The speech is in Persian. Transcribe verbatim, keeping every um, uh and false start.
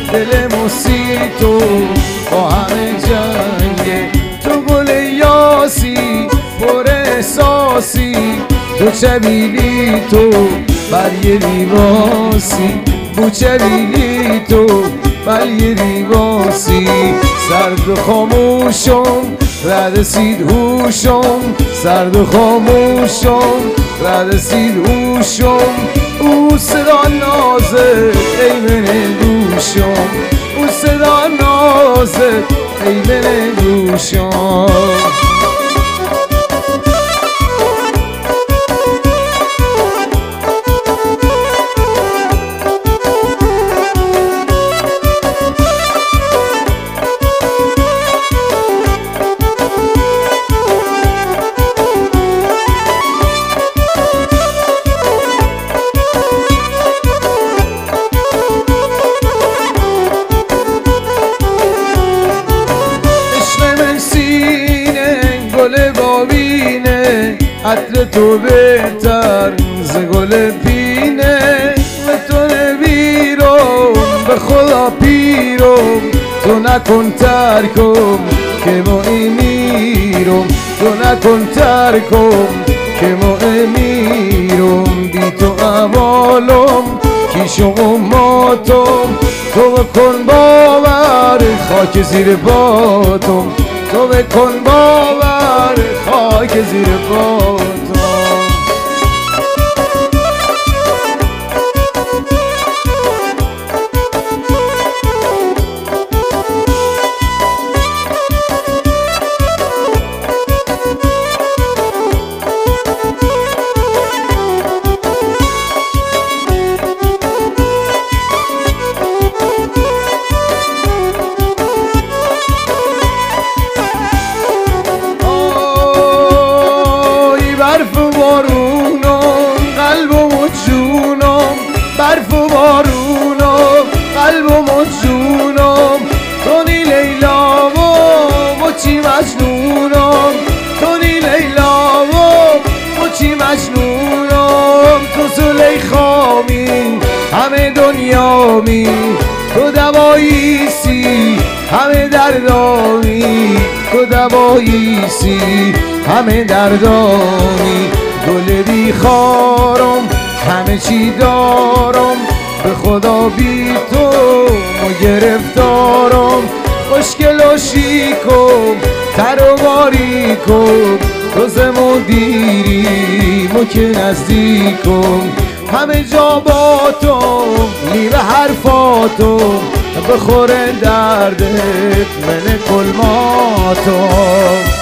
دل موسی تو با همه جنگه، تو گل یاسی پر احساسی، تو چبیلی تو بر یه لیباسی، بو چبیلی تو بر یه لیباسی. سرد و خاموشم ردسید هوشم، سرد و خاموشم ردسید هوشم. او صدا نازه ایمن گوشم، او صدا نازه ایمن گوشم. گل بابینه عطر تو بهتر ز گل پینه، به تو نمیرم به خدا پیرم، تو نکن ترکم که ما میرم، تو نکن ترکم که ما میرم. بی تو احوالم کیشم و ماتم، تو بکن باور خاک زیر پاتم، تو بکن باور خاک زیر پاتم. برف و بارونم قلبم و جونم، برف و بارونم قلبم و جونم. تونی لیلا و مچی مجنونم، تونی لیلا و مچی مجنونم. تو زلیخامی همه دنیامی، تو دواییسی همه دردامی، تو دواییسی همه دردامی. گل بیخارم همه چی دارم، به خدا بی تو ما گرفتارم. خوشگل و شیکم تر و باریکم، تو زمون دیری مو که نزدیکم. همه جا با تو نیمه حرفاتم، بخوره دردت من کلماتم.